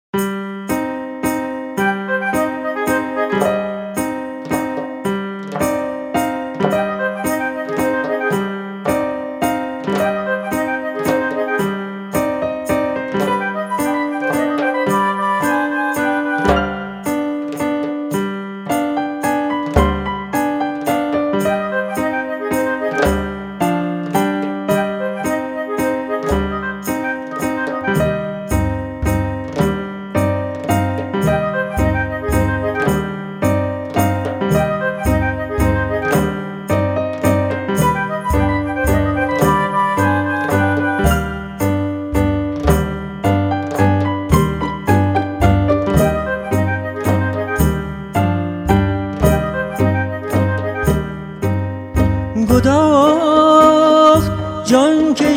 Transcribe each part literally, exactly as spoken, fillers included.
گداخت جان که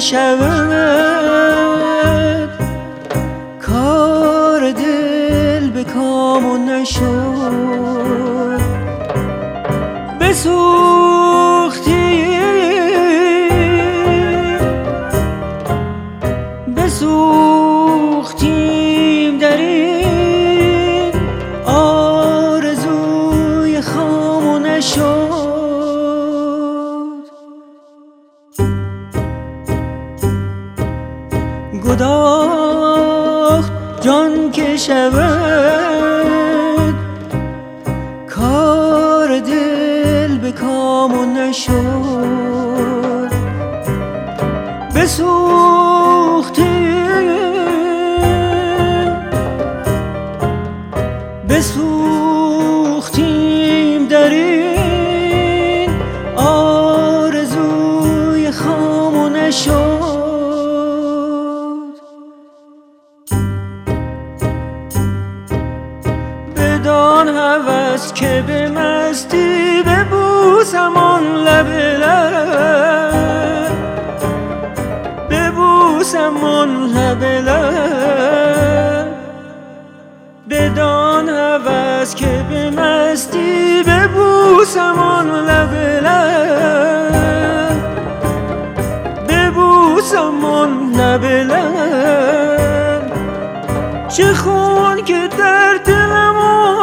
شود کار دل به کام نشد. بسوختیم بسوختیم در این آرزوی خام نشد. گداخت جان که شود کار دل به کام نشد. بسوختیم بسوختیم در این آرزوی خام نشد. بدان هوس که به مستی ببوسم آن لب لب ببوسم آن لب لب. بدان هوس که به مستی ببوسم آن لب لب ببوسم آن لب لب. چه خون که در دلم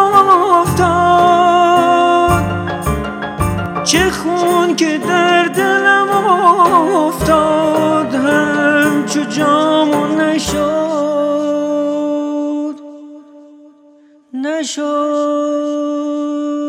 افتاد چه خون که در دلم افتاد همچو جام نشد نشد.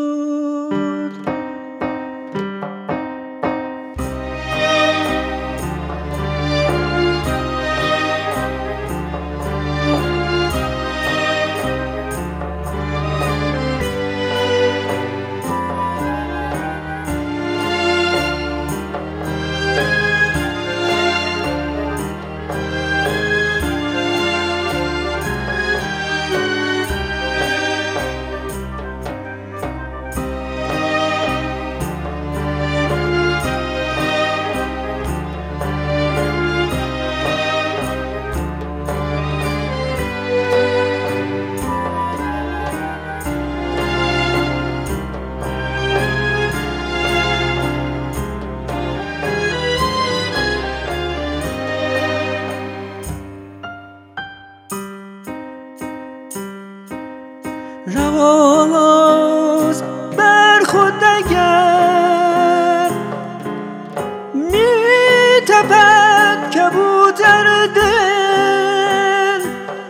رواز بر خود اگر می تپد کبوتر دل.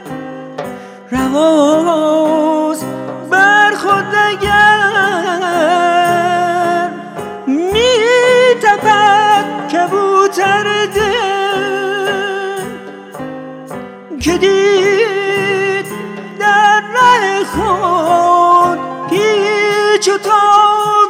رواز بر خود اگر می تپد کبوتر دل. که دید در ره خود هیچ و تاب